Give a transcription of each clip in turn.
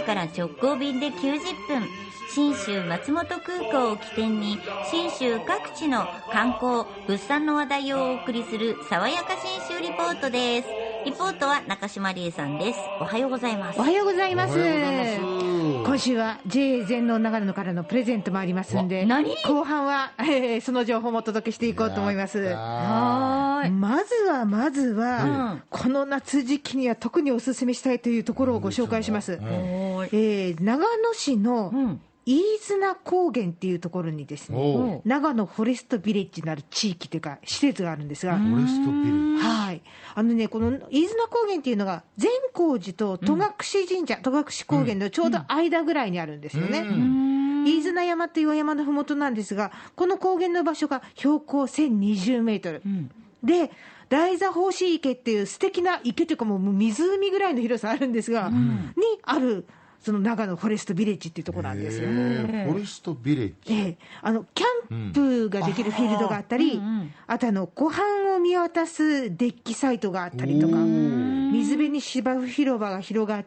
から直行便で90分、信州松本空港を起点に信州各地の観光物産の話題をお送りする爽やか信州リポートです。リポートは中島理恵さんです。おはようございます。 おはようございます。 今週は JA 全農長野からのプレゼントもありますんで、後半は、その情報もお届けしていこうと思います。まずは、この夏時期には特にお勧めしたいというところをご紹介します。長野市の飯綱高原っていうところにですね、長野フォレストビレッジのある地域というか施設があるんですが、 フォレストビレッジ、 はい、この飯綱高原っていうのが善光寺と戸隠神社、戸隠高原のちょうど間ぐらいにあるんですよね。飯綱山という岩山のふもとなんですが、この高原の場所が標高1020メートル、で大座法師池っていう素敵な池というかもう湖ぐらいの広さあるんですが、にあるその長野フォレストビレッジっていうところなんですよ。 フォレストビレッジ、 キャンプができるフィールドがあったり、あと湖畔を見渡すデッキサイトがあったりとか、水辺に芝生広場が広がって、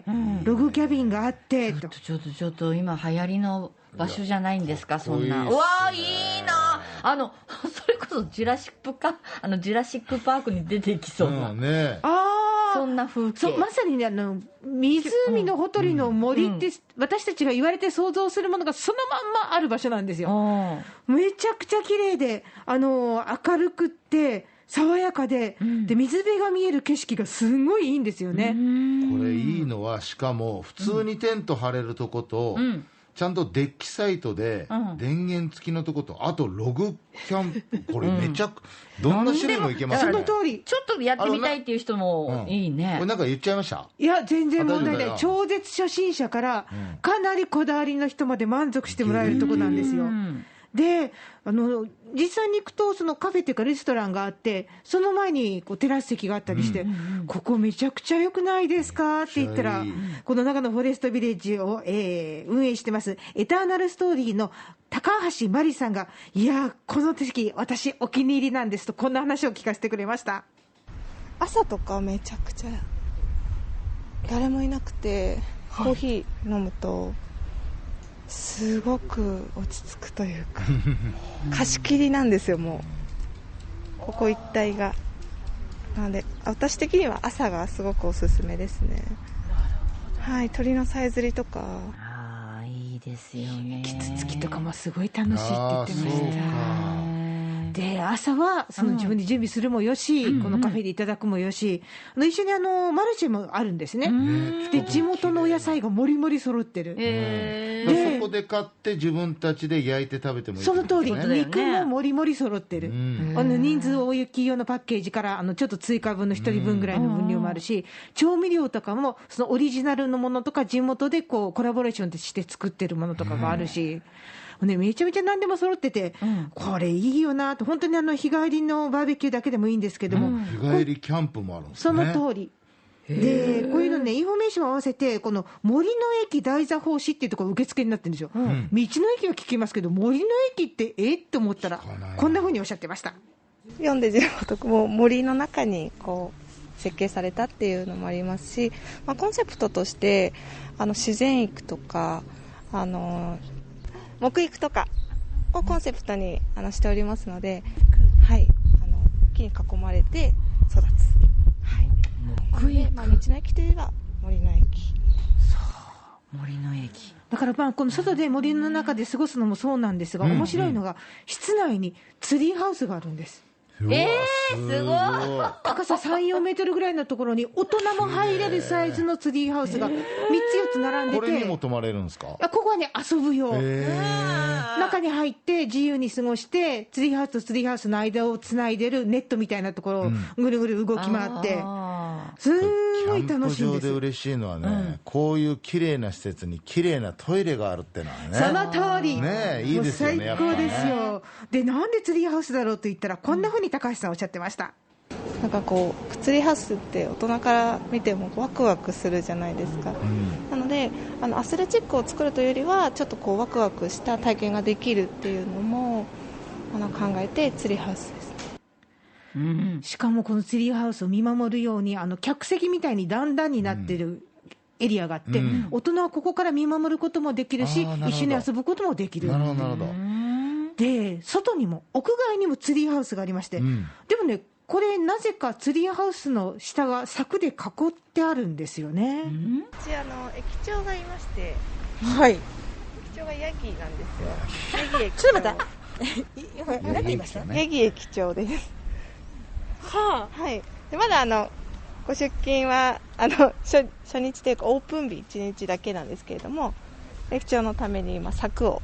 ログキャビンがあってちょっと今流行りの場所じゃないんですか、そんな。うわー、いいな。それこそジュラシックパークに出てきそうな、そんな風景。 まさにね、湖のほとりの森って、私たちが言われて想像するものがそのまんまある場所なんですよ。めちゃくちゃ綺麗で、明るくって爽やかで、で水辺が見える景色がすごいいいんですよね。 これいいのは、しかも普通にテント張れるとこと、ちゃんとデッキサイトで電源付きのとこと、あとログキャンプ、これめちゃく、どんな種類もいけますね。 その通り。 ちょっとやってみたいっていう人もいいね。 これなんか言っちゃいました？ いや、全然問題ない。超絶初心者からかなりこだわりの人まで満足してもらえるとこなんですよ。で、実際に行くと、そのカフェっていうかレストランがあって、その前にテラス席があったりして、ここめちゃくちゃ良くないですかって言ったら、この長野フォレストビレッジを、運営してますエターナルストーリーの高橋真理さんが、いや、この席私お気に入りなんですと、こんな話を聞かせてくれました。 朝とかめちゃくちゃ誰もいなくて、コーヒー飲むとすごく落ち着くというか貸し切りなんですよ。もうここ一帯が。なので私的には朝がすごくおすすめですね。はい、鳥のさえずりとか、 いいですよね。 キツツキとかもすごい楽しいって言ってました。で、朝はその自分で準備するもよし、このカフェでいただくもよし、一緒にマルシェもあるんですね。で、地元のお野菜がもりもり揃ってる。 でそこで買って自分たちで焼いて食べてもいい、 その通り、肉ももりもり揃ってる。人数大雪用のパッケージからちょっと追加分の1人分ぐらいの分量もあるし、調味料とかもそのオリジナルのものとか地元でコラボレーションして作ってるものとかがあるし、めちゃめちゃ何でも揃ってて、これいいよなと。本当に日帰りのバーベキューだけでもいいんですけども、 日帰りキャンプもあるんですね。 その通りで、こういうのね、インフォメーションを合わせて、この森の駅大座法師っていうところ受付になってるんですよ。道の駅は聞きますけど、森の駅ってって思ったら、こんな風におっしゃってました。 読んで地元も森の中に設計されたっていうのもありますし、コンセプトとして自然育とか木育とかをコンセプトにしておりますので、はい、木に囲まれて育つ、はい、道の駅といえば森の駅。 森の駅だからこの外で森の中で過ごすのもそうなんですが、面白いのが室内にツリーハウスがあるんです。 すごい。 高さ3、4メートルぐらいのところに大人も入れるサイズのツリーハウスが3つ4つ並んでて、 これにも泊まれるんですか？ ここはね、遊ぶよ。中に入って自由に過ごして、ツリーハウスとツリーハウスの間をつないでるネットみたいなところをぐるぐる動き回って、すんごい楽しいんです。 キャンプ場で嬉しいのはね、こういう綺麗な施設に綺麗なトイレがあるってのはね、 その通り、 ね、いいですよね。 最高ですよ。で、なんでツリーハウスだろうと言ったら、こんな風に高橋さんおっしゃってました。 なんかツリーハウスって大人から見てもワクワクするじゃないですか。なのでアスレチックを作るというよりは、ちょっとワクワクした体験ができるっていうのも考えてツリーハウスです。 しかもこのツリーハウスを見守るように客席みたいに段々になってるエリアがあって、大人はここから見守ることもできるし、一緒に遊ぶこともできる。 なるほどなるほど。 で外にも屋外にもツリーハウスがありまして、でもねこれなぜかツリーハウスの下が柵で囲ってあるんですよね。 うち駅長がいまして、 はい、 駅長がヤギなんですよ。ヤギ駅長。 ちょっと待って、何て言いました？ ヤギ駅長です。 はあ、 はい。でまだご出勤は初日というかオープン日1日だけなんですけれども、駅長のために今柵を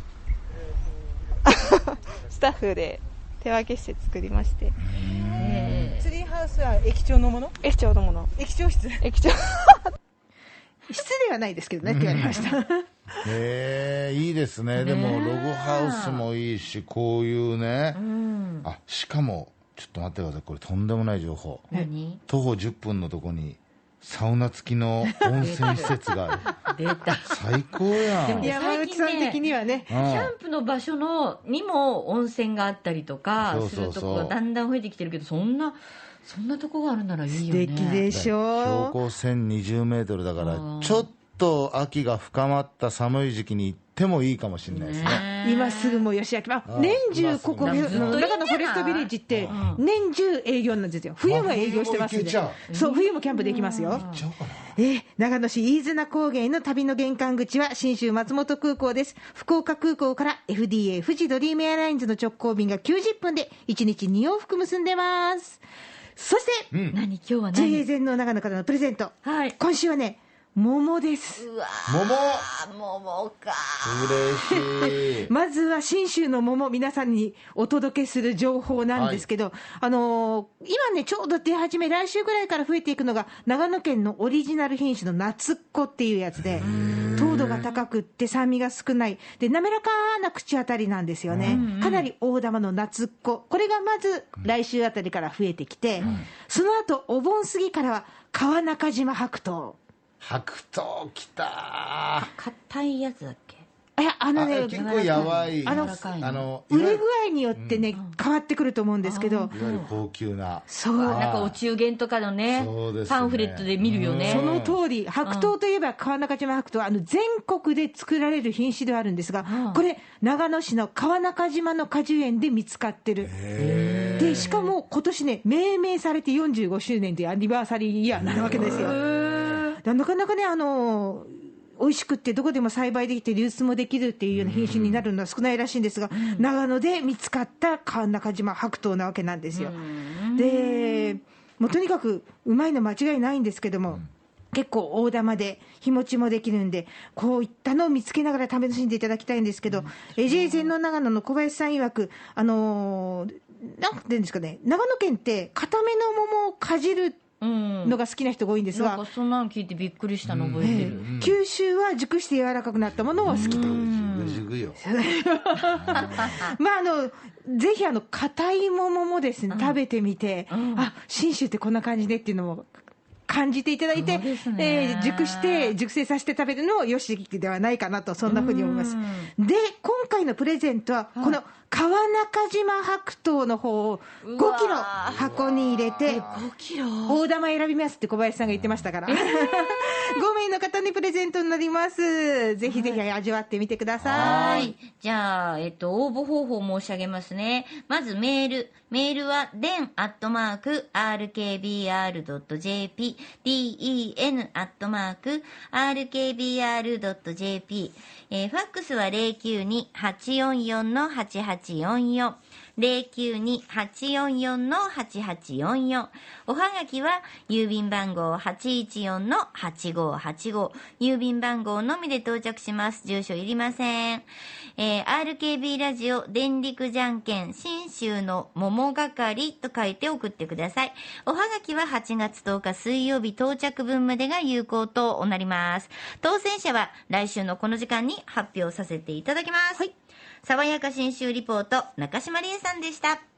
スタッフで手分けして作りまして。 ツリーハウスは駅長のもの？ 駅長のもの。 駅長室？ 駅長室ではないですけどねって言われました。 いいですね。でもログハウスもいいし、こういうね、しかもちょっと待ってください、これとんでもない情報。 何？ 徒歩10分のとこにサウナ付きの温泉施設がある。 出た。 最高やん。 山内さん的にはね、 キャンプの場所にも温泉があったりとかするとこがだんだん増えてきてるけど、そんなとこがあるならいいよね。 素敵でしょう。 標高1020メートルだから、ちょっと秋が深まった寒い時期に行ってもいいかもしれないですね。 今すぐもう吉明、年中ここ長野フォレストビレッジって年中営業なんですよ。冬も営業してますんで、そう冬もキャンプできますよ。長野市飯綱高原の旅の玄関口は信州松本空港です。福岡空港から FDA 富士ドリームエアラインズの直行便が90分で1日2往復結んでます。そして、 今日は JA 全農長野からのプレゼント、今週はね桃です。 うわ桃か。 嬉しい。 まずは信州の桃、皆さんにお届けする情報なんですけど、今ねちょうど出始め、来週ぐらいから増えていくのが長野県のオリジナル品種の夏っ子っていうやつで、糖度が高くって酸味が少ないで滑らかな口当たりなんですよね。かなり大玉の夏っ子、これがまず来週あたりから増えてきて、その後お盆過ぎからは川中島白桃。 白桃きた。 硬いやつだっけ？ いや結構やばい。 売れ具合によってね、変わってくると思うんですけど、 いわゆる高級な。 そう。 なんかお中元とかのね、パンフレットで見るよね。 その通り、白桃といえば川中島白桃、全国で作られる品種ではあるんですが、これ長野市の川中島の果樹園で見つかってる。でしかも今年ね命名されて45周年というアニバーサリーイヤーになるわけですよ。なかなかね美味しくってどこでも栽培できて流通もできるっていうような品種になるのは少ないらしいんですが、長野で見つかった川中島白桃なわけなんですよ。でもうとにかくうまいの間違いないんですけども、結構大玉で日持ちもできるんで、こういったのを見つけながら楽しんでいただきたいんですけど、JA 全農長野の小林さん曰くなんていうんですかね、長野県って固めの桃をかじるのが好きな人が多いんですが、 なんかそんなの聞いてびっくりしたの覚えてる。 九州は熟して柔らかくなったものを好きと。ぜひ硬い桃もですね、食べてみて、信州ってこんな感じでっていうのを感じていただいて、熟成させて食べるのをよしではないかなと、そんなふうに思います。で今回のプレゼントはこの川中島白桃の方を5キロ箱に入れて、大玉選びますって小林さんが言ってましたから、5名の方にプレゼントになります。ぜひぜひ味わってみてください。 じゃあ、応募方法申し上げますね。まずメールはden@rkbr.jp den@rkbr.jp、ファックスは 092-844-8844 092-844-8844、おはがきは郵便番号 814-8585、郵便番号のみで到着します。住所いりません。RKB ラジオ電力じゃんけん信州の桃係と書いて送ってください。おはがきは8月10日水曜日到着分までが有効となります。当選者は来週のこの時間に発表させていただきます。爽やか信州リポート、中島理恵さんでした。